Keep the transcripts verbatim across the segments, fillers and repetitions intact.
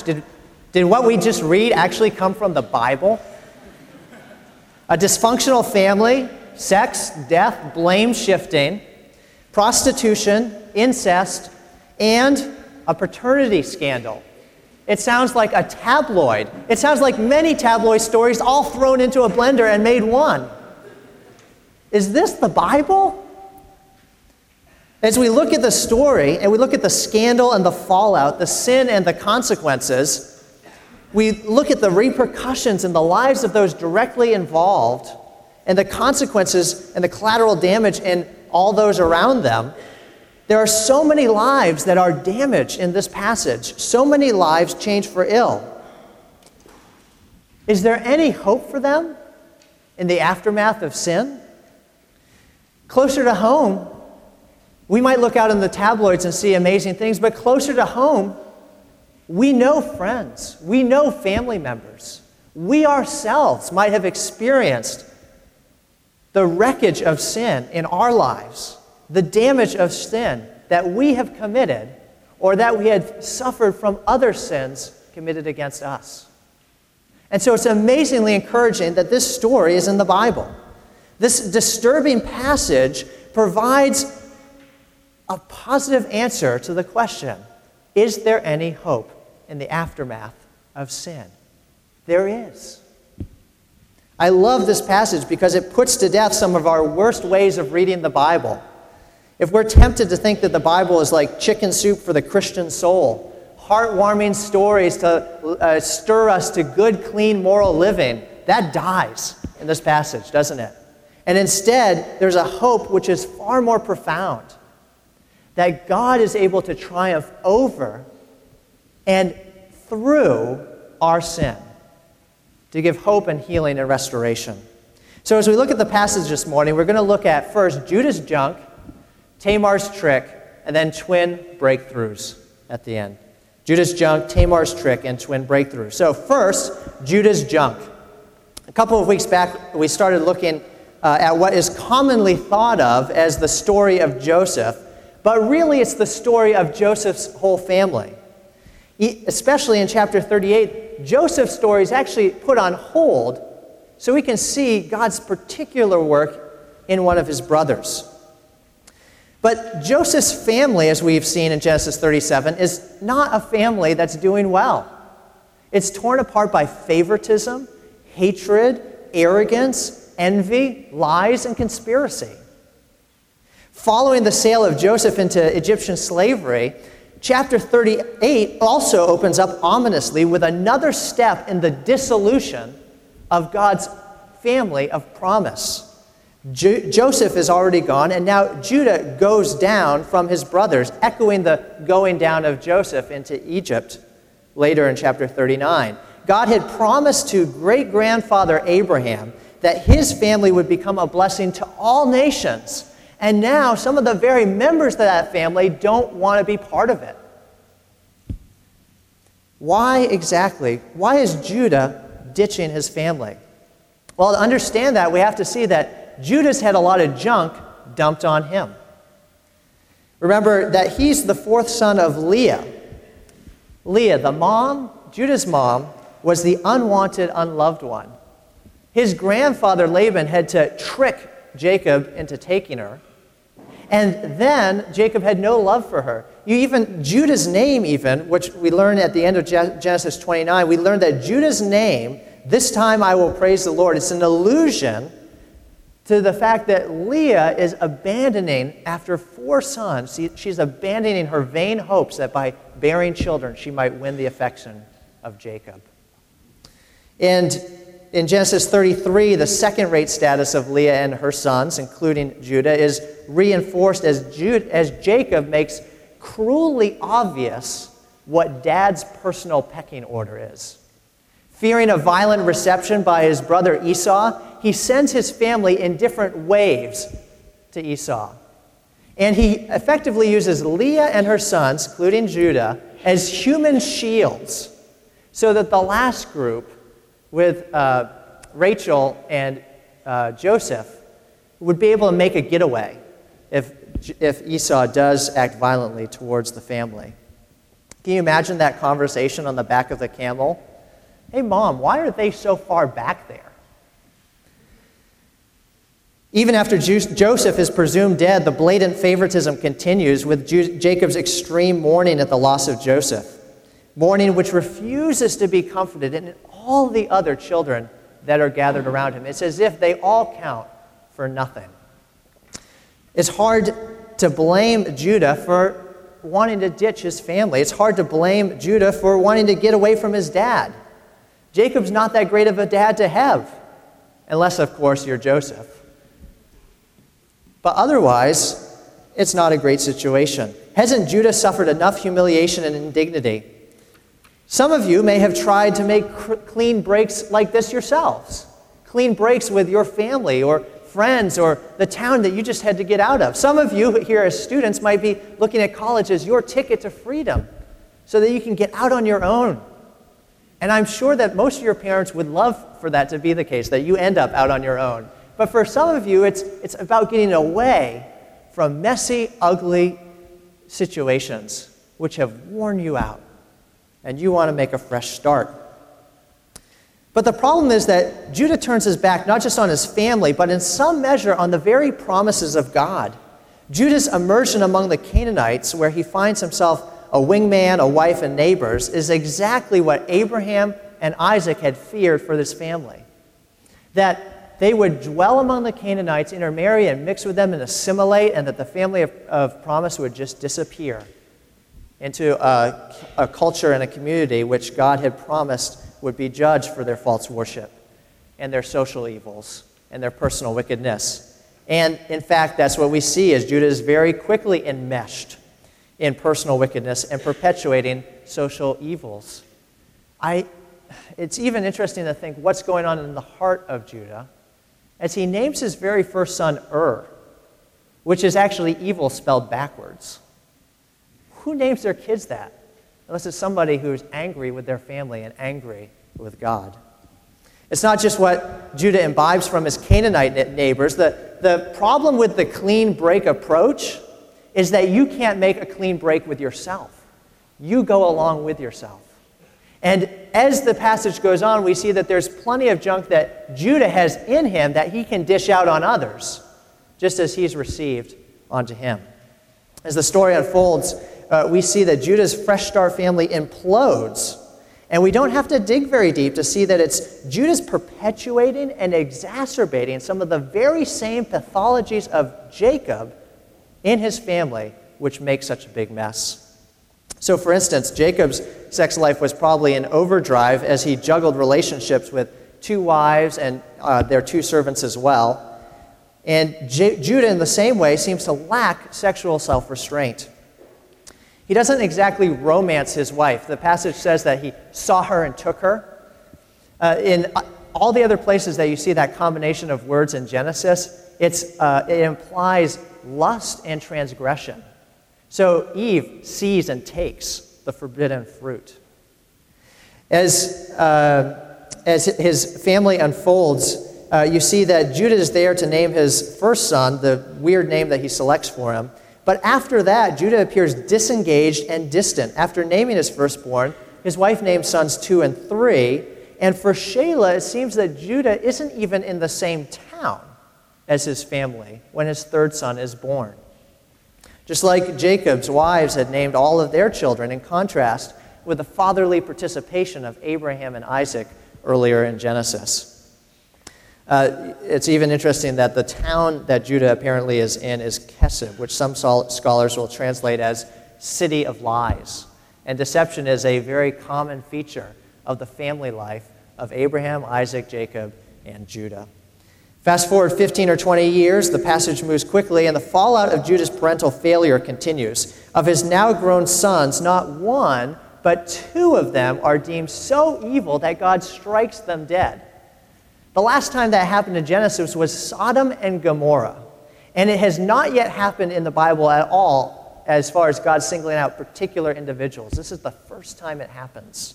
Did, did what we just read actually come from the Bible? A dysfunctional family, sex, death, blame shifting, prostitution, incest, and a paternity scandal. It sounds like a tabloid. It sounds like many tabloid stories all thrown into a blender and made one. Is this the Bible? As we look at the story and we look at the scandal and the fallout, the sin and the consequences, we look at the repercussions in the lives of those directly involved and the consequences and the collateral damage in all those around them. There are so many lives that are damaged in this passage. So many lives changed for ill. Is there any hope for them in the aftermath of sin? Closer to home, we might look out in the tabloids and see amazing things, but closer to home, we know friends, we know family members. We ourselves might have experienced the wreckage of sin in our lives, the damage of sin that we have committed or that we had suffered from other sins committed against us. And so it's amazingly encouraging that this story is in the Bible. This disturbing passage provides a positive answer to the question, is there any hope in the aftermath of sin? There is. I love this passage because it puts to death some of our worst ways of reading the Bible. If we're tempted to think that the Bible is like chicken soup for the Christian soul, heartwarming stories to uh, stir us to good, clean, moral living, that dies in this passage, doesn't it? And instead, there's a hope which is far more profound, that God is able to triumph over and through our sin to give hope and healing and restoration. So as we look at the passage this morning, we're going to look at first Judah's junk, Tamar's trick, and then twin breakthroughs at the end. Judah's junk, Tamar's trick, and twin breakthroughs. So first, Judah's junk. A couple of weeks back, we started looking uh, at what is commonly thought of as the story of Joseph, but really it's the story of Joseph's whole family. He, especially in chapter thirty-eight, Joseph's story is actually put on hold so we can see God's particular work in one of his brothers. But Joseph's family, as we've seen in Genesis thirty-seven, is not a family that's doing well. It's torn apart by favoritism, hatred, arrogance, envy, lies, and conspiracy. Following the sale of Joseph into Egyptian slavery, chapter thirty-eight also opens up ominously with another step in the dissolution of God's family of promise. Jo- Joseph is already gone, and now Judah goes down from his brothers, echoing the going down of Joseph into Egypt later in chapter thirty-nine. God had promised to great-grandfather Abraham that his family would become a blessing to all nations. And now some of the very members of that family don't want to be part of it. Why exactly? Why is Judah ditching his family? Well, to understand that, we have to see that Judah's had a lot of junk dumped on him. Remember that he's the fourth son of Leah. Leah, the mom, Judah's mom, was the unwanted, unloved one. His grandfather Laban had to trick Jacob into taking her. And then Jacob had no love for her. You even, Judah's name even, which we learn at the end of Genesis twenty-nine, we learn that Judah's name, this time I will praise the Lord, it's an allusion to the fact that Leah is abandoning, after four sons, she's abandoning her vain hopes that by bearing children she might win the affection of Jacob. And in Genesis thirty-three, the second-rate status of Leah and her sons, including Judah, is reinforced as, Jude, as Jacob makes cruelly obvious what Dad's personal pecking order is. Fearing a violent reception by his brother Esau, he sends his family in different waves to Esau. And he effectively uses Leah and her sons, including Judah, as human shields, so that the last group, with uh, Rachel and uh, Joseph, would be able to make a getaway if, if Esau does act violently towards the family. Can you imagine that conversation on the back of the camel? Hey, Mom, why are they so far back there? Even after Joseph is presumed dead, the blatant favoritism continues with Jacob's extreme mourning at the loss of Joseph, mourning which refuses to be comforted in all the other children that are gathered around him. It's as if they all count for nothing. It's hard to blame Judah for wanting to ditch his family. It's hard to blame Judah for wanting to get away from his dad. Jacob's not that great of a dad to have, unless, of course, you're Joseph. But otherwise, it's not a great situation. Hasn't Judah suffered enough humiliation and indignity? Some of you may have tried to make cr- clean breaks like this yourselves. Clean breaks with your family or friends or the town that you just had to get out of. Some of you here as students might be looking at college as your ticket to freedom so that you can get out on your own. And I'm sure that most of your parents would love for that to be the case, that you end up out on your own. But for some of you, it's, it's about getting away from messy, ugly situations which have worn you out. And you want to make a fresh start. But the problem is that Judah turns his back not just on his family, but in some measure on the very promises of God. Judah's immersion among the Canaanites, where he finds himself a wingman, a wife, and neighbors, is exactly what Abraham and Isaac had feared for this family. That they would dwell among the Canaanites, intermarry, and mix with them and assimilate, and that the family of, of promise would just disappear into a, a culture and a community which God had promised would be judged for their false worship and their social evils and their personal wickedness. And in fact, that's what we see as Judah is very quickly enmeshed in personal wickedness and perpetuating social evils. I, it's even interesting to think what's going on in the heart of Judah as he names his very first son Ur, which is actually evil spelled backwards. Who names their kids that? Unless it's somebody who's angry with their family and angry with God. It's not just what Judah imbibes from his Canaanite neighbors. The, the problem with the clean break approach is that you can't make a clean break with yourself. You go along with yourself. And as the passage goes on, we see that there's plenty of junk that Judah has in him that he can dish out on others, just as he's received onto him. As the story unfolds, uh, we see that Judah's Fresh Start family implodes. And we don't have to dig very deep to see that it's Judah's perpetuating and exacerbating some of the very same pathologies of Jacob in his family, which makes such a big mess. So, for instance, Jacob's sex life was probably in overdrive as he juggled relationships with two wives and uh, their two servants as well. And J- Judah, in the same way, seems to lack sexual self-restraint. He doesn't exactly romance his wife. The passage says that he saw her and took her. Uh, in all the other places that you see that combination of words in Genesis, it's, uh, it implies lust and transgression. So Eve sees and takes the forbidden fruit. As, uh, as his family unfolds, uh, you see that Judah is there to name his first son, the weird name that he selects for him. But after that, Judah appears disengaged and distant. After naming his firstborn, his wife names sons two and three. And for Shelah, it seems that Judah isn't even in the same town as his family when his third son is born. Just like Jacob's wives had named all of their children, in contrast with the fatherly participation of Abraham and Isaac earlier in Genesis. Uh, it's even interesting that the town that Judah apparently is in is Kesib, which some sol- scholars will translate as city of lies. And deception is a very common feature of the family life of Abraham, Isaac, Jacob, and Judah. Fast forward fifteen or twenty years, the passage moves quickly, and the fallout of Judah's parental failure continues. Of his now grown sons, not one, but two of them are deemed so evil that God strikes them dead. The last time that happened in Genesis was Sodom and Gomorrah. And it has not yet happened in the Bible at all as far as God singling out particular individuals. This is the first time it happens.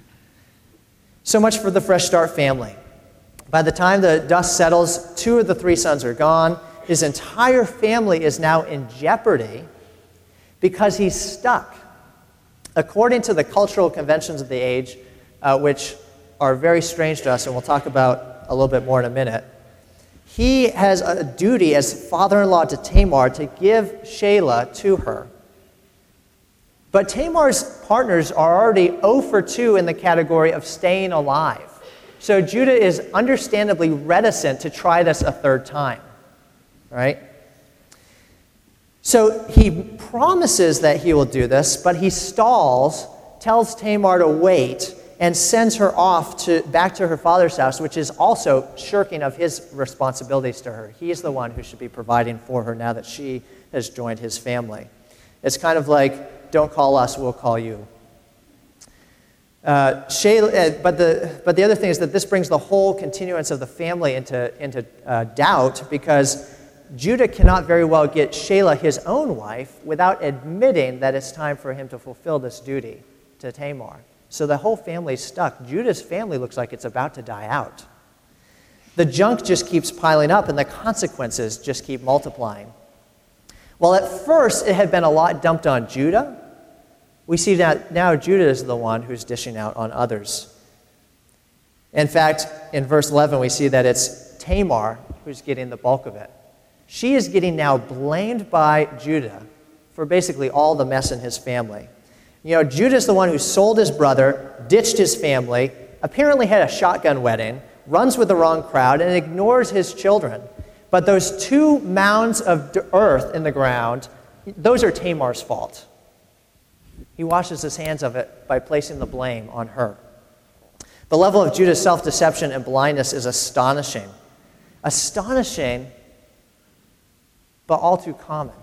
So much for the Fresh Start family. By the time the dust settles, two of the three sons are gone. His entire family is now in jeopardy because he's stuck According to the cultural conventions of the age, uh, which are very strange to us, and we'll talk about a little bit more in a minute, he has a duty as father-in-law to Tamar to give Shelah to her. But Tamar's partners are already zero for two in the category of staying alive. So Judah is understandably reticent to try this a third time, right? So he promises that he will do this, but he stalls, tells Tamar to wait, and sends her off to back to her father's house, which is also shirking of his responsibilities to her. He is the one who should be providing for her now that she has joined his family. It's kind of like, don't call us, we'll call you. Uh, Shelah, uh, but, the, but the other thing is that this brings the whole continuance of the family into, into uh, doubt, because Judah cannot very well get Shelah his own wife without admitting that it's time for him to fulfill this duty to Tamar. So the whole family's stuck. Judah's family looks like it's about to die out. The junk just keeps piling up, and the consequences just keep multiplying. Well, at first, it had been a lot dumped on Judah. We see that now Judah is the one who's dishing out on others. In fact, in verse eleven, we see that it's Tamar who's getting the bulk of it. She is getting now blamed by Judah for basically all the mess in his family. You know, Judah's the one who sold his brother, ditched his family, apparently had a shotgun wedding, runs with the wrong crowd, and ignores his children. But those two mounds of earth in the ground, those are Tamar's fault. He washes his hands of it by placing the blame on her. The level of Judah's self-deception and blindness is astonishing. Astonishing, but all too common.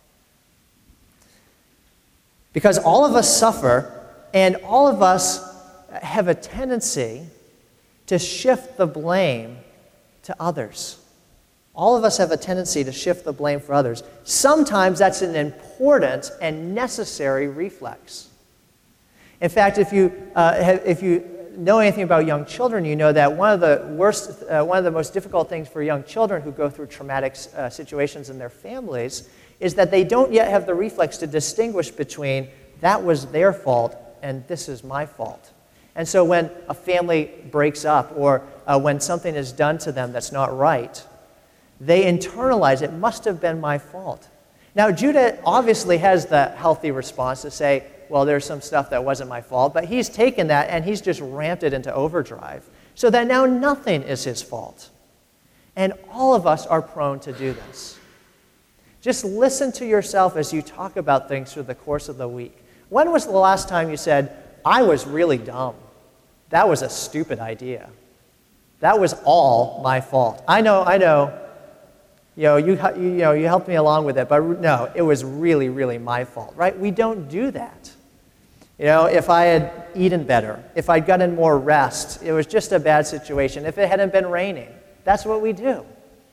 Because all of us suffer, and all of us have a tendency to shift the blame to others. All of us have a tendency to shift the blame for others. Sometimes that's an important and necessary reflex. In fact, if you uh, have, if you know anything about young children, you know that one of the worst, uh, one of the most difficult things for young children who go through traumatic uh, situations in their families is that they don't yet have the reflex to distinguish between that was their fault and this is my fault. And so when a family breaks up, or uh, when something is done to them that's not right, they internalize, it must have been my fault. Now, Judah obviously has the healthy response to say, well, there's some stuff that wasn't my fault, but he's taken that and he's just ramped it into overdrive, so that now nothing is his fault. And all of us are prone to do this. Just listen to yourself as you talk about things through the course of the week. When was the last time you said, I was really dumb? That was a stupid idea. That was all my fault. I know, I know, you know, you, you, you know, you helped me along with it, but no, it was really, really my fault, right? We don't do that. You know, if I had eaten better, if I'd gotten more rest, it was just a bad situation. If it hadn't been raining, that's what we do.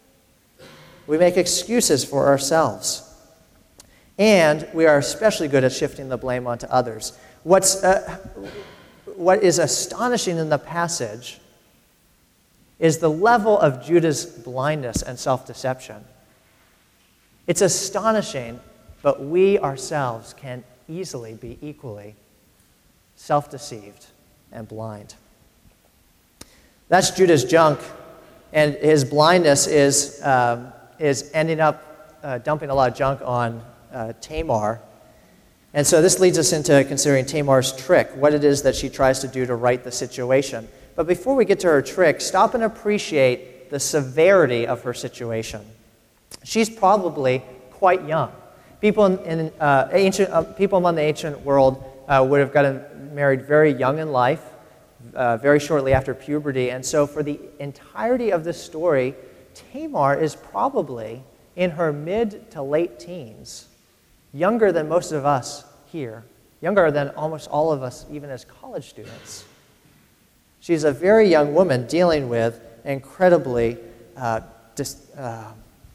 We make excuses for ourselves. And we are especially good at shifting the blame onto others. What's, uh, what is astonishing in the passage is the level of Judah's blindness and self-deception. It's astonishing, but we ourselves can easily be equally self-deceived and blind. That's Judah's junk, and his blindness is, um, is ending up uh, dumping a lot of junk on uh, Tamar. And so this leads us into considering Tamar's trick, what it is that she tries to do to right the situation. But before we get to her trick, stop and appreciate the severity of her situation. She's probably quite young. People in, in uh, ancient uh, people among the ancient world uh, would have gotten married very young in life, uh, very shortly after puberty, and so for the entirety of this story, Tamar is probably in her mid to late teens, younger than most of us here, younger than almost all of us, even as college students. She's a very young woman dealing with incredibly, uh, dis, uh,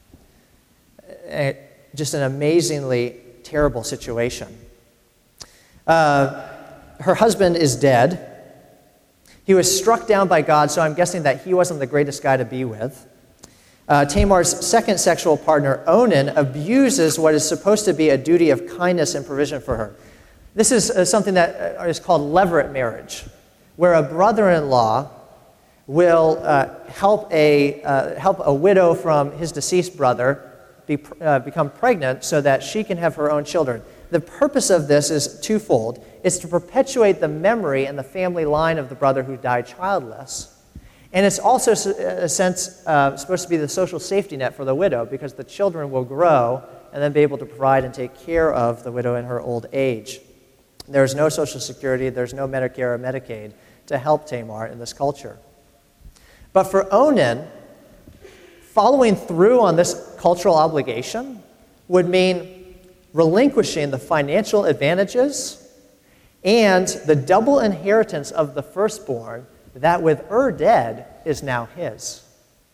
a, just an amazingly terrible situation. Uh, her husband is dead. He was struck down by God, so I'm guessing that he wasn't the greatest guy to be with. Uh, Tamar's second sexual partner, Onan, abuses what is supposed to be a duty of kindness and provision for her. This is uh, something that uh, is called levirate marriage, where a brother-in-law will uh, help a uh, help a widow from his deceased brother be, uh, become pregnant so that she can have her own children. The purpose of this is twofold. It's to perpetuate the memory and the family line of the brother who died childless. And it's also, in a sense, uh, supposed to be the social safety net for the widow, because the children will grow and then be able to provide and take care of the widow in her old age. There's no Social Security, there's no Medicare or Medicaid to help Tamar in this culture. But for Onan, following through on this cultural obligation would mean relinquishing the financial advantages and the double inheritance of the firstborn that with Ur dead is now his.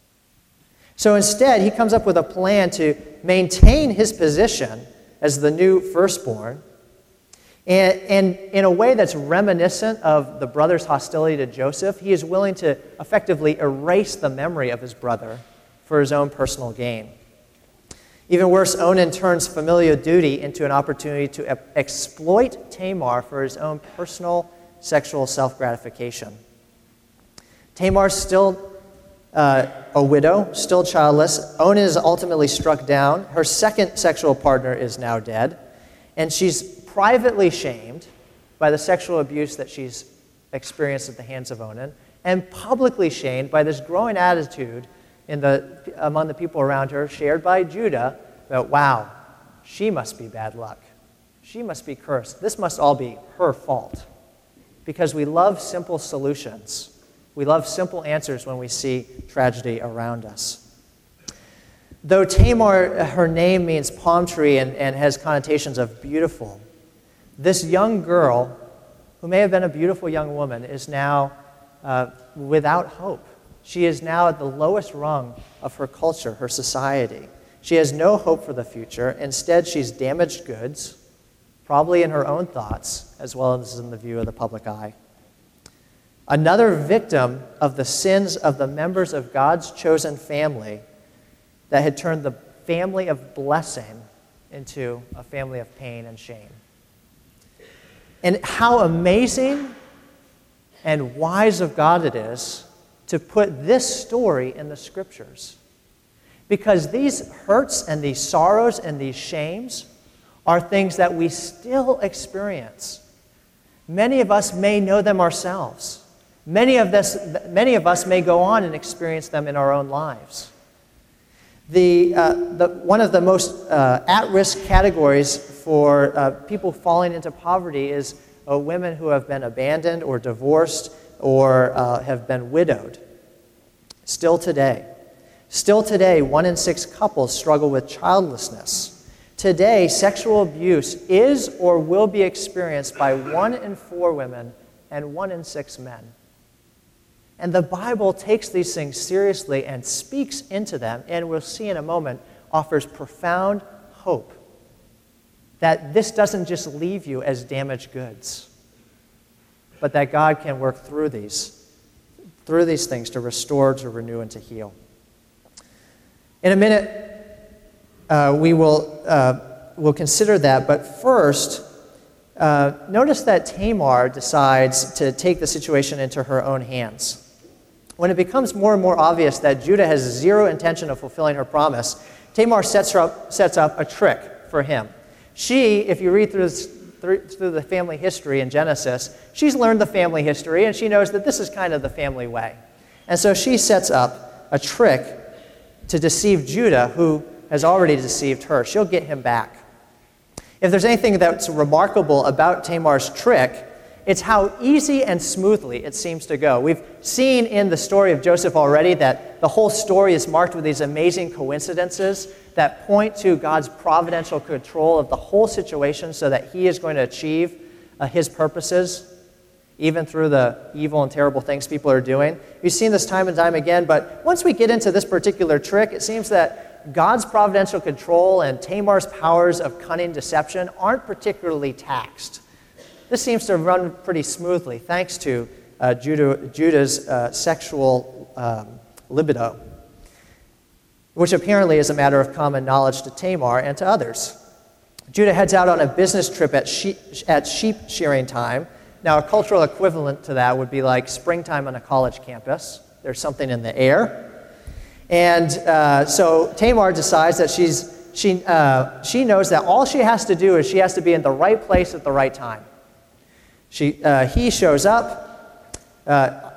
So instead, he comes up with a plan to maintain his position as the new firstborn, and, and in a way that's reminiscent of the brother's hostility to Joseph. He is willing to effectively erase the memory of his brother for his own personal gain. Even worse, Onan turns familial duty into an opportunity to e- exploit Tamar for his own personal sexual self-gratification. Tamar's still uh, a widow, still childless. Onan is ultimately struck down. Her second sexual partner is now dead, and she's privately shamed by the sexual abuse that she's experienced at the hands of Onan, and publicly shamed by this growing attitude in the, among the people around her, shared by Judah, that, wow, she must be bad luck. She must be cursed. This must all be her fault. Because we love simple solutions. We love simple answers when we see tragedy around us. Though Tamar, her name means palm tree and, and has connotations of beautiful, this young girl, who may have been a beautiful young woman, is now uh, without hope. She is now at the lowest rung of her culture, her society. She has no hope for the future. Instead, she's damaged goods, probably in her own thoughts, as well as in the view of the public eye. Another victim of the sins of the members of God's chosen family that had turned the family of blessing into a family of pain and shame. And how amazing and wise of God it is to put this story in the Scriptures. Because these hurts and these sorrows and these shames are things that we still experience. Many of us may know them ourselves. Many of, this, many of us may go on and experience them in our own lives. The, uh, the, one of the most uh, at-risk categories for uh, people falling into poverty is uh, women who have been abandoned or divorced or uh, have been widowed. Still today. Still today, one in six couples struggle with childlessness. Today, sexual abuse is or will be experienced by one in four women and one in six men. And the Bible takes these things seriously and speaks into them, and we'll see in a moment, offers profound hope that this doesn't just leave you as damaged goods, but that God can work through these, through these things to restore, to renew, and to heal. In a minute, uh, we will uh, we'll consider that, but first, uh, notice that Tamar decides to take the situation into her own hands. When it becomes more and more obvious that Judah has zero intention of fulfilling her promise, Tamar sets, her up, sets up a trick for him. She, if you read through, this, through, through the family history in Genesis, she's learned the family history, and she knows that this is kind of the family way. And so she sets up a trick to deceive Judah, who has already deceived her. She'll get him back. If there's anything that's remarkable about Tamar's trick, it's how easy and smoothly it seems to go. We've seen in the story of Joseph already that the whole story is marked with these amazing coincidences that point to God's providential control of the whole situation so that he is going to achieve uh, his purposes, even through the evil and terrible things people are doing. We've seen this time and time again, but once we get into this particular trick, it seems that God's providential control and Tamar's powers of cunning deception aren't particularly taxed. This seems to run pretty smoothly, thanks to uh, Judah, Judah's uh, sexual um, libido, which apparently is a matter of common knowledge to Tamar and to others. Judah heads out on a business trip at sheep, at sheep shearing time. Now, a cultural equivalent to that would be like springtime on a college campus. There's something in the air. And uh, so Tamar decides that she's she uh, she knows that all she has to do is she has to be in the right place at the right time. She uh, he shows up. Uh,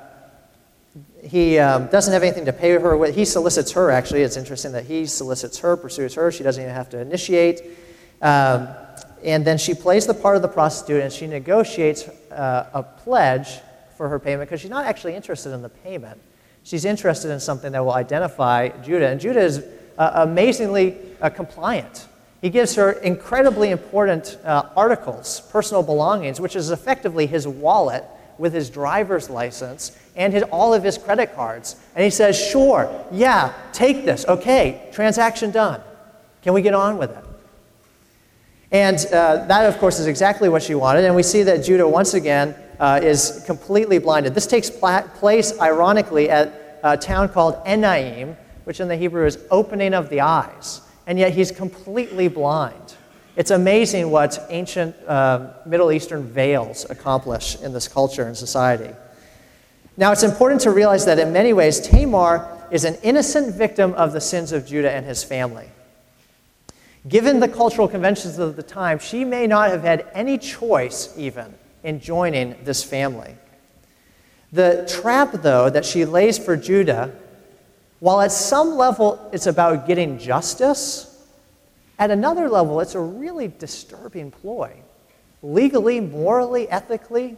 he um, doesn't have anything to pay her with. He solicits her. Actually, it's interesting that he solicits her, pursues her. She doesn't even have to initiate. Um, and then she plays the part of the prostitute, and she negotiates uh, a pledge for her payment because she's not actually interested in the payment. She's interested in something that will identify Judah. And Judah is uh, amazingly uh, compliant. He gives her incredibly important uh, articles, personal belongings, which is effectively his wallet with his driver's license and his, all of his credit cards. And he says, sure, yeah, take this. Okay, transaction done. Can we get on with it? And uh, that, of course, is exactly what she wanted. And we see that Judah, once again, uh, is completely blinded. This takes pla- place, ironically, at a town called Enaim, which in the Hebrew is opening of the eyes. And yet he's completely blind. It's amazing what ancient uh, Middle Eastern veils accomplish in this culture and society. Now, it's important to realize that in many ways, Tamar is an innocent victim of the sins of Judah and his family. Given the cultural conventions of the time, she may not have had any choice, even, in joining this family. The trap, though, that she lays for Judah, while at some level it's about getting justice, at another level it's a really disturbing ploy. Legally, morally, ethically,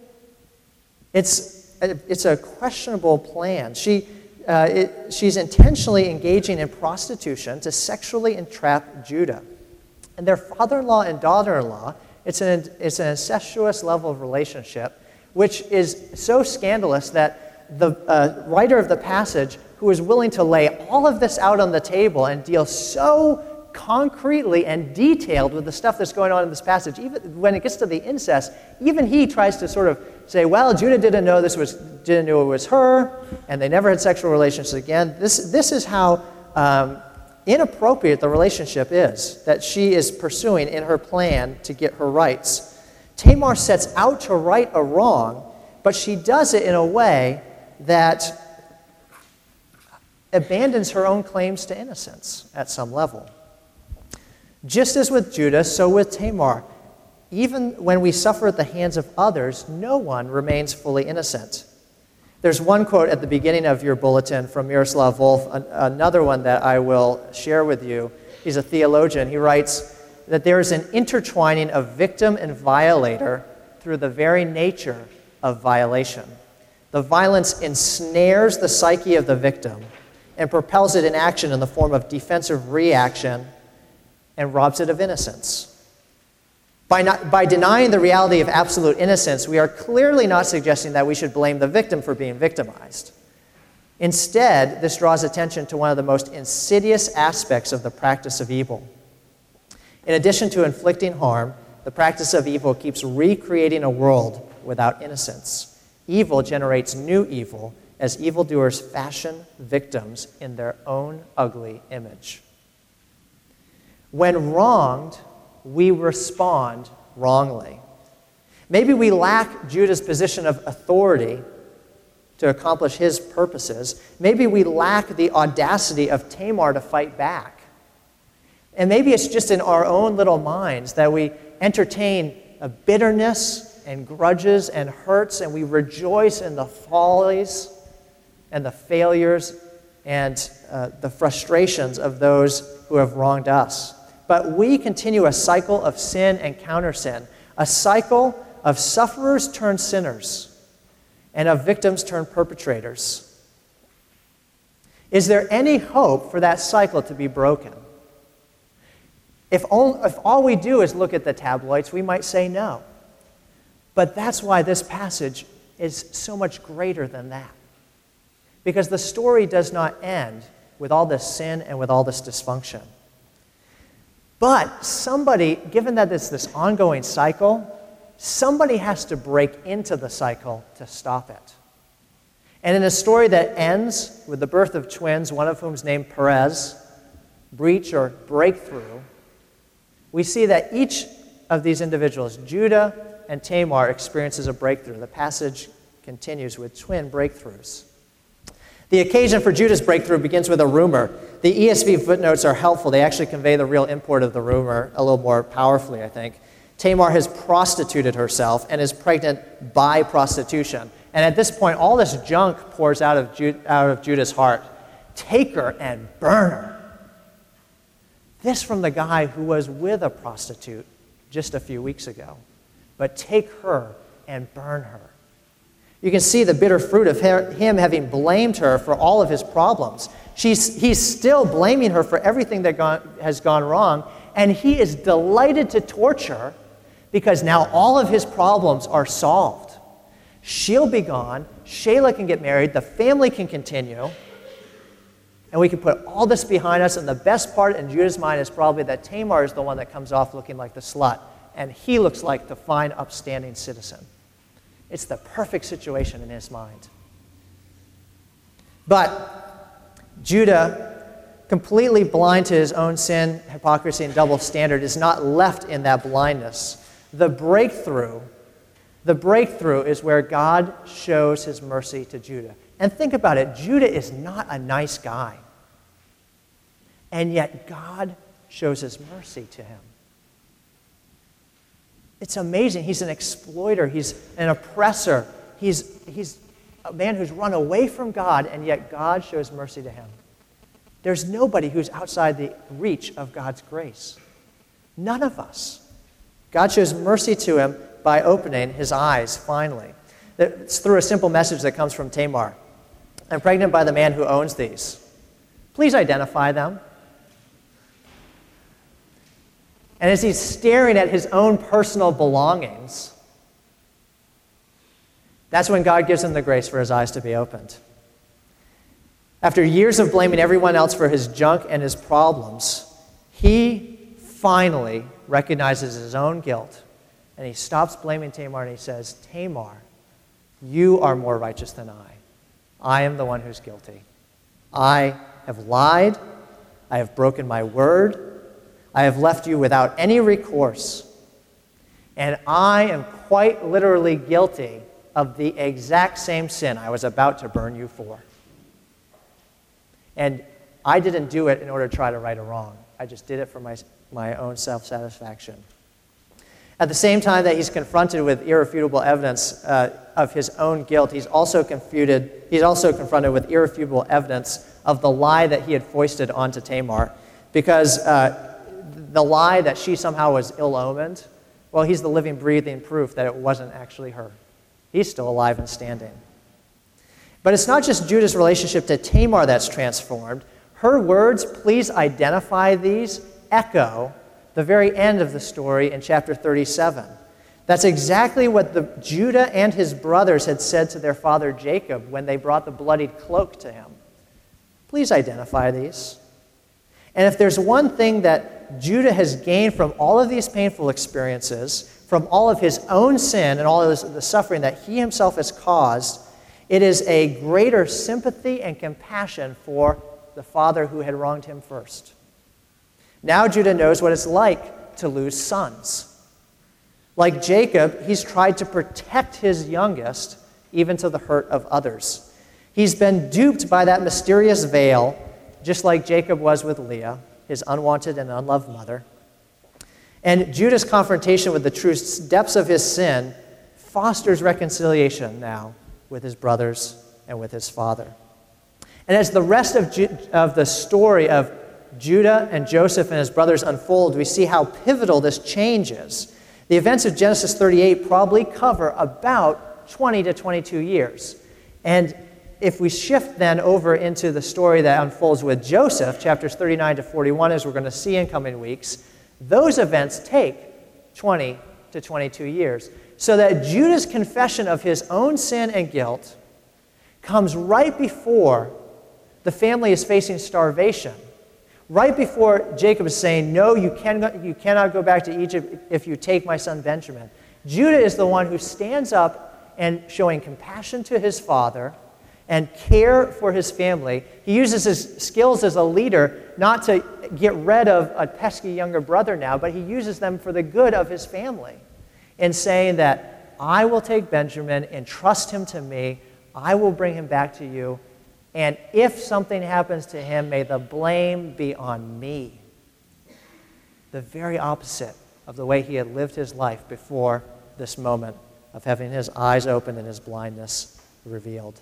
it's a, it's a questionable plan. She, uh, it, she's intentionally engaging in prostitution to sexually entrap Judah. And their father-in-law and daughter-in-law, it's an, it's an incestuous level of relationship, which is so scandalous that the uh, writer of the passage, who is willing to lay all of this out on the table and deal so concretely and detailed with the stuff that's going on in this passage, even when it gets to the incest, even he tries to sort of say, well, Judah didn't know this was, didn't know it was her, and they never had sexual relations again. This, this is how um, inappropriate the relationship is that she is pursuing in her plan to get her rights. Tamar sets out to right a wrong, but she does it in a way that abandons her own claims to innocence at some level. Just as with Judah, so with Tamar. Even when we suffer at the hands of others, no one remains fully innocent. There's one quote at the beginning of your bulletin from Miroslav Volf, an- another one that I will share with you. He's a theologian. He writes that there is an intertwining of victim and violator through the very nature of violation. The violence ensnares the psyche of the victim and propels it in action in the form of defensive reaction and robs it of innocence. By, not, by denying the reality of absolute innocence, we are clearly not suggesting that we should blame the victim for being victimized. Instead, this draws attention to one of the most insidious aspects of the practice of evil. In addition to inflicting harm, the practice of evil keeps recreating a world without innocence. Evil generates new evil as evildoers fashion victims in their own ugly image. When wronged, we respond wrongly. Maybe we lack Judah's position of authority to accomplish his purposes. Maybe we lack the audacity of Tamar to fight back. And maybe it's just in our own little minds that we entertain a bitterness and grudges and hurts, and we rejoice in the follies and the failures and uh, the frustrations of those who have wronged us. But we continue a cycle of sin and counter-sin, a cycle of sufferers turn sinners and of victims turn perpetrators. Is there any hope for that cycle to be broken? If all, if all we do is look at the tabloids, we might say no. But that's why this passage is so much greater than that. Because the story does not end with all this sin and with all this dysfunction. But somebody, given that it's this ongoing cycle, somebody has to break into the cycle to stop it. And in a story that ends with the birth of twins, one of whom is named Perez, breach or breakthrough, we see that each of these individuals, Judah and Tamar, experiences a breakthrough. The passage continues with twin breakthroughs. The occasion for Judah's breakthrough begins with a rumor. The E S V footnotes are helpful. They actually convey the real import of the rumor a little more powerfully, I think. Tamar has prostituted herself and is pregnant by prostitution. And at this point, all this junk pours out of, Ju- out of Judah's heart. Take her and burn her. This from the guy who was with a prostitute just a few weeks ago. But take her and burn her. You can see the bitter fruit of her, him having blamed her for all of his problems. She's, he's still blaming her for everything that gone, has gone wrong, and he is delighted to torture because now all of his problems are solved. She'll be gone, Shayla can get married, the family can continue, and we can put all this behind us, and the best part in Judah's mind is probably that Tamar is the one that comes off looking like the slut, and he looks like the fine, upstanding citizen. It's the perfect situation in his mind. But Judah, completely blind to his own sin, hypocrisy, and double standard, is not left in that blindness. The breakthrough, the breakthrough is where God shows his mercy to Judah. And think about it, Judah is not a nice guy. And yet God shows his mercy to him. It's amazing. He's an exploiter. He's an oppressor. He's, he's a man who's run away from God, and yet God shows mercy to him. There's nobody who's outside the reach of God's grace. None of us. God shows mercy to him by opening his eyes, finally. It's through a simple message that comes from Tamar. I'm pregnant by the man who owns these. Please identify them. And as he's staring at his own personal belongings, that's when God gives him the grace for his eyes to be opened. After years of blaming everyone else for his junk and his problems, he finally recognizes his own guilt, and he stops blaming Tamar and he says, Tamar, you are more righteous than I. I am the one who's guilty. I have lied. I have broken my word. I have left you without any recourse. And I am quite literally guilty of the exact same sin I was about to burn you for. And I didn't do it in order to try to right a wrong. I just did it for my, my own self-satisfaction. At the same time that he's confronted with irrefutable evidence uh, of his own guilt, he's also confuted, he's also confronted with irrefutable evidence of the lie that he had foisted onto Tamar. Because uh, the lie that she somehow was ill-omened, well, he's the living, breathing proof that it wasn't actually her. He's still alive and standing. But it's not just Judah's relationship to Tamar that's transformed. Her words, please identify these, echo the very end of the story in chapter thirty-seven. That's exactly what the Judah and his brothers had said to their father Jacob when they brought the bloodied cloak to him. Please identify these. And if there's one thing that Judah has gained from all of these painful experiences, from all of his own sin and all of this, the suffering that he himself has caused, it is a greater sympathy and compassion for the father who had wronged him first. Now Judah knows what it's like to lose sons. Like Jacob, he's tried to protect his youngest, even to the hurt of others. He's been duped by that mysterious veil, just like Jacob was with Leah, his unwanted and unloved mother. And Judah's confrontation with the true depths of his sin fosters reconciliation now with his brothers and with his father. And as the rest of, Ju- of the story of Judah and Joseph and his brothers unfold, we see how pivotal this change is. The events of Genesis thirty-eight probably cover about twenty to twenty-two years. And if we shift then over into the story that unfolds with Joseph, chapters thirty-nine to forty-one, as we're going to see in coming weeks, those events take twenty to twenty-two years. So that Judah's confession of his own sin and guilt comes right before the family is facing starvation. Right before Jacob is saying, no, you, can, you cannot go back to Egypt if you take my son Benjamin. Judah is the one who stands up and showing compassion to his father and care for his family. He uses his skills as a leader not to get rid of a pesky younger brother now, but he uses them for the good of his family in saying that I will take Benjamin and trust him to me. I will bring him back to you. And if something happens to him, may the blame be on me. The very opposite of the way he had lived his life before this moment of having his eyes opened and his blindness revealed.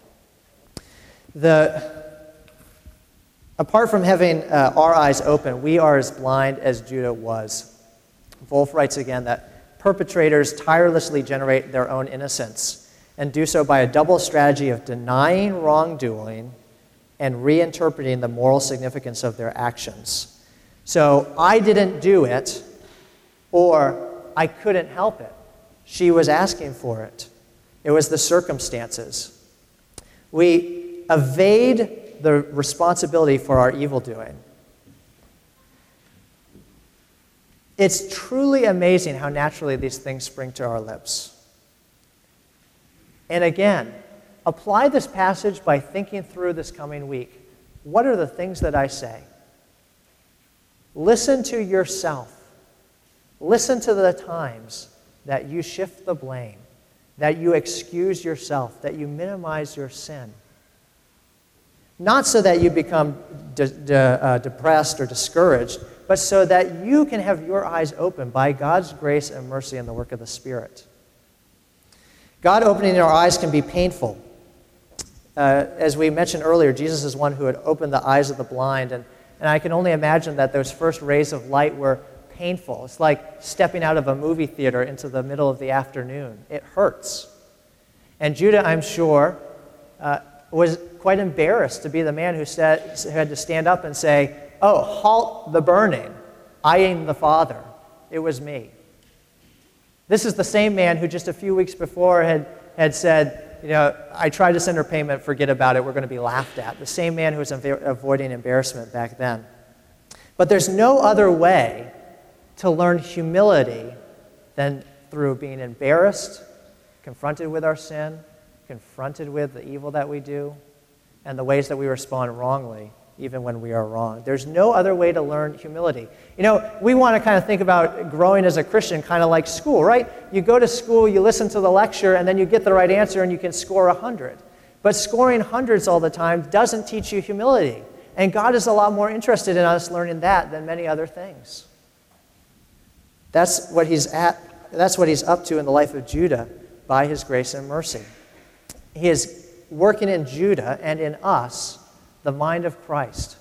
The, apart from having uh, our eyes open, we are as blind as Judah was. Wolf writes again that perpetrators tirelessly generate their own innocence and do so by a double strategy of denying wrongdoing and reinterpreting the moral significance of their actions. So, I didn't do it, or I couldn't help it. She was asking for it. It was the circumstances. We evade the responsibility for our evil doing. It's truly amazing how naturally these things spring to our lips. And again, apply this passage by thinking through this coming week. What are the things that I say? Listen to yourself. Listen to the times that you shift the blame, that you excuse yourself, that you minimize your sin. Not so that you become de- de- uh, depressed or discouraged, but so that you can have your eyes opened by God's grace and mercy and the work of the Spirit. God opening our eyes can be painful. Uh, as we mentioned earlier, Jesus is one who had opened the eyes of the blind, and, and I can only imagine that those first rays of light were painful. It's like stepping out of a movie theater into the middle of the afternoon. It hurts. And Judah, I'm sure, uh, was quite embarrassed to be the man who, said, who had to stand up and say, "Oh, halt the burning. I am the Father. It was me." This is the same man who just a few weeks before had, had said, you know, "I tried to send her payment, forget about it, we're going to be laughed at." The same man who was avo- avoiding embarrassment back then. But there's no other way to learn humility than through being embarrassed, confronted with our sin, confronted with the evil that we do, and the ways that we respond wrongly, even when we are wrong. There's no other way to learn humility. You know, we want to kind of think about growing as a Christian kind of like school, right? You go to school, you listen to the lecture, and then you get the right answer and you can score a hundred. But scoring hundreds all the time doesn't teach you humility. And God is a lot more interested in us learning that than many other things. That's what he's at, that's what he's up to in the life of Judah by his grace and mercy. He is working in Judah and in us the mind of Christ.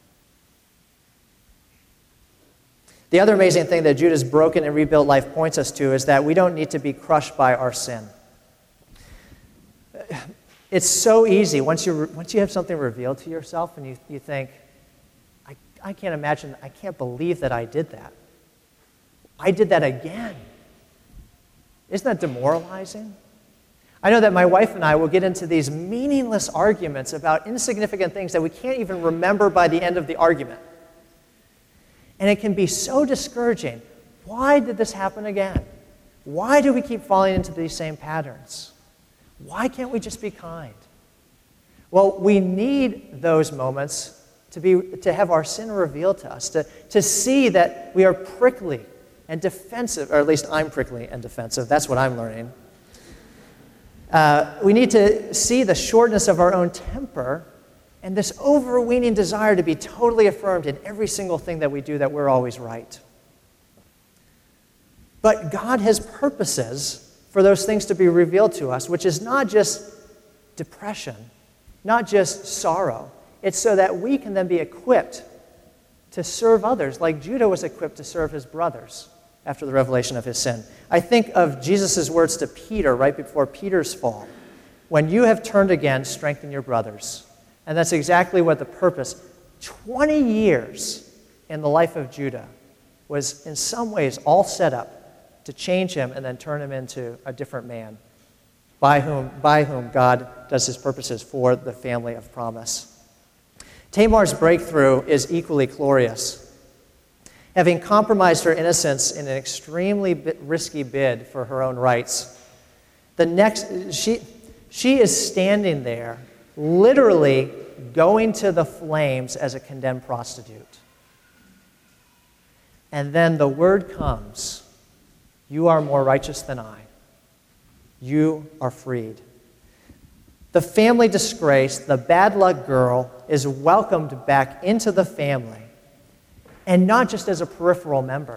The other amazing thing that Judah's broken and rebuilt life points us to is that we don't need to be crushed by our sin. It's so easy once you once you have something revealed to yourself and you, you think, I, I can't imagine, I can't believe that I did that. I did that again. Isn't that demoralizing? I know that my wife and I will get into these meaningless arguments about insignificant things that we can't even remember by the end of the argument. And it can be so discouraging. Why did this happen again? Why do we keep falling into these same patterns? Why can't we just be kind? Well, we need those moments to be to have our sin revealed to us, to, to see that we are prickly and defensive, or at least I'm prickly and defensive. That's what I'm learning. Uh, we need to see the shortness of our own temper and this overweening desire to be totally affirmed in every single thing that we do, that we're always right. But God has purposes for those things to be revealed to us, which is not just depression, not just sorrow. It's so that we can then be equipped to serve others, like Judah was equipped to serve his brothers after the revelation of his sin. I think of Jesus' words to Peter right before Peter's fall. When you have turned again, strengthen your brothers. And that's exactly what the purpose, twenty years in the life of Judah, was in some ways all set up to change him and then turn him into a different man by whom, by whom God does his purposes for the family of promise. Tamar's breakthrough is equally glorious. Having compromised her innocence in an extremely risky bid for her own rights, the next she, she is standing there literally going to the flames as a condemned prostitute. And then the word comes, you are more righteous than I. You are freed. The family disgrace, the bad luck girl, is welcomed back into the family, and not just as a peripheral member.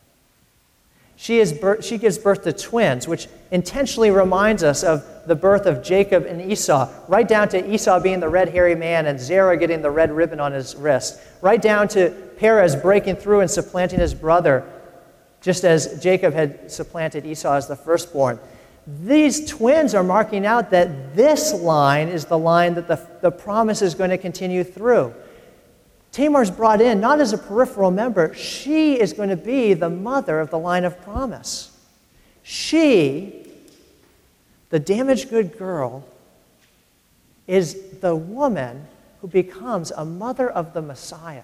She, is bir- she gives birth to twins, which intentionally reminds us of the birth of Jacob and Esau, right down to Esau being the red hairy man and Zerah getting the red ribbon on his wrist, right down to Perez breaking through and supplanting his brother, just as Jacob had supplanted Esau as the firstborn. These twins are marking out that this line is the line that the, the promise is going to continue through. Tamar's brought in not as a peripheral member. She is going to be the mother of the line of promise. She, the damaged good girl, is the woman who becomes a mother of the Messiah.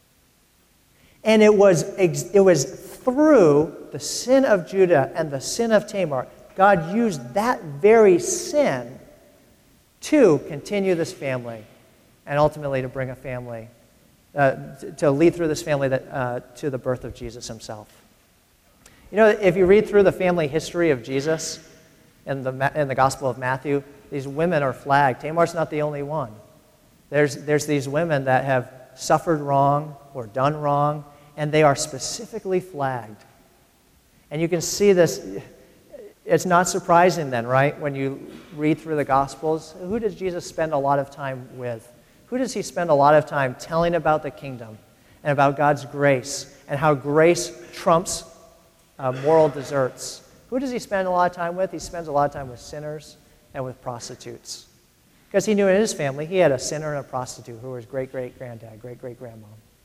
And it was, it was through the sin of Judah and the sin of Tamar, God used that very sin to continue this family and ultimately to bring a family, uh, to, to lead through this family that, uh, to the birth of Jesus himself. You know, if you read through the family history of Jesus in the, in the Gospel of Matthew, these women are flagged. Tamar's not the only one. There's, there's these women that have suffered wrong or done wrong, and they are specifically flagged. And you can see this. It's not surprising then, right, when you read through the Gospels, who does Jesus spend a lot of time with? Who does he spend a lot of time telling about the kingdom and about God's grace and how grace trumps uh, moral deserts? Who does he spend a lot of time with? He spends a lot of time with sinners and with prostitutes. Because he knew in his family he had a sinner and a prostitute who were his great-great-granddad, great-great-grandmom.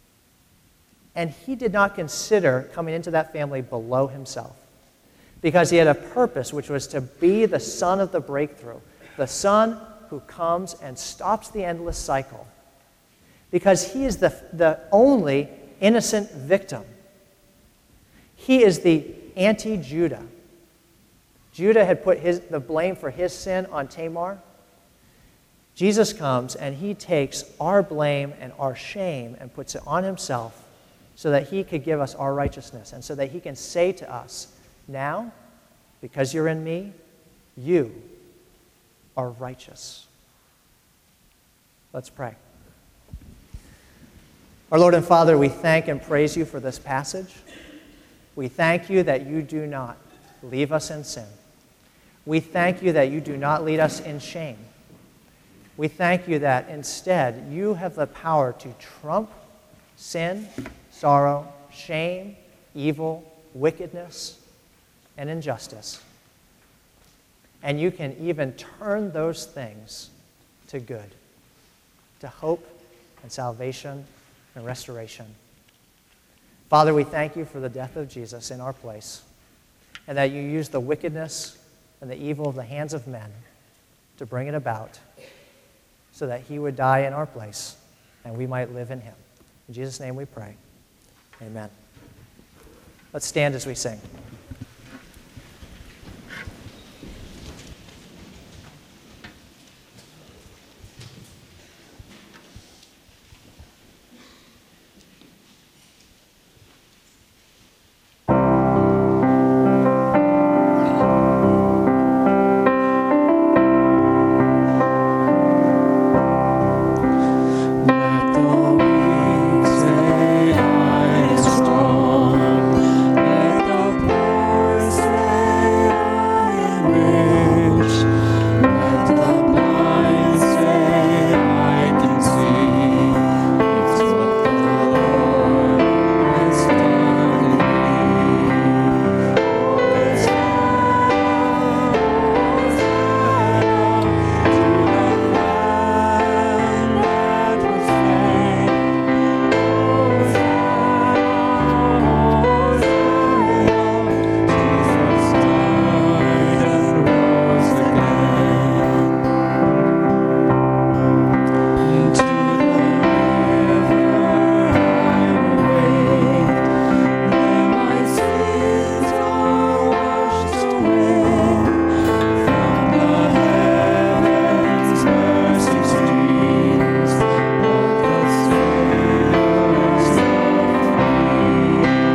And he did not consider coming into that family below himself, because he had a purpose, which was to be the son of the breakthrough, the son who comes and stops the endless cycle, because he is the, the only innocent victim. He is the anti-Judah. Judah had put his, the blame for his sin on Tamar. Jesus comes and he takes our blame and our shame and puts it on himself so that he could give us our righteousness and so that he can say to us, now, because you're in me, you are righteous. Let's pray. Our Lord and Father, we thank and praise you for this passage. We thank you that you do not leave us in sin. We thank you that you do not lead us in shame. We thank you that instead you have the power to trump sin, sorrow, shame, evil, wickedness, and injustice. And you can even turn those things to good, to hope and salvation and restoration. Father, we thank you for the death of Jesus in our place, and that you use the wickedness and the evil of the hands of men to bring it about so that he would die in our place and we might live in him. In Jesus' name we pray. Amen. Let's stand as we sing.